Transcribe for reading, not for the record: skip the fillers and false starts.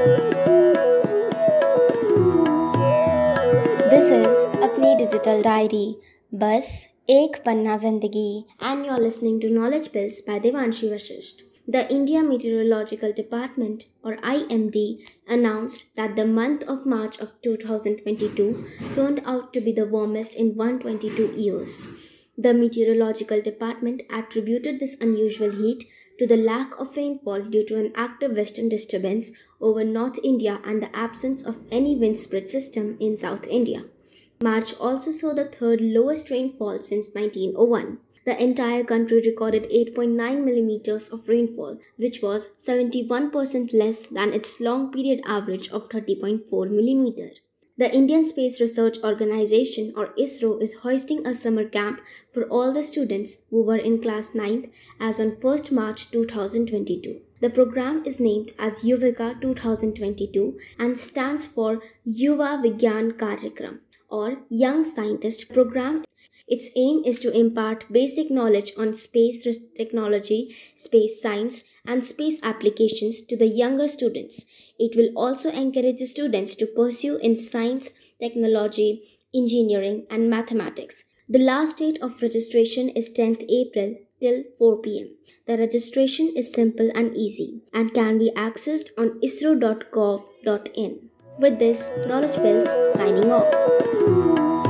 This is Apni Digital Diary, Bus Ek Panna Zindagi, and you're listening to Knowledge Pills by Devanshi Vashisht. The India Meteorological Department, or IMD, announced that the month of March of 2022 turned out to be the warmest in 122 years. The Meteorological Department attributed this unusual heat to the lack of rainfall due to an active western disturbance over North India and the absence of any wind spread system in South India. March also saw the third lowest rainfall since 1901. The entire country recorded 8.9 millimeters of rainfall, which was 71% less than its long period average of 30.4 millimeter. The Indian Space Research Organization, or ISRO, is hosting a summer camp for all the students who were in class 9th as on 1st March 2022. The program is named as Yuvika 2022 and stands for Yuva Vigyan Karyakram, or Young Scientist Program. Its aim is to impart basic knowledge on space technology, space science, and space applications to the younger students. It will also encourage the students to pursue in science, technology, engineering, and mathematics. The last date of registration is 10th April till 4 pm. The registration is simple and easy and can be accessed on isro.gov.in. With this, Knowledge Pills signing off.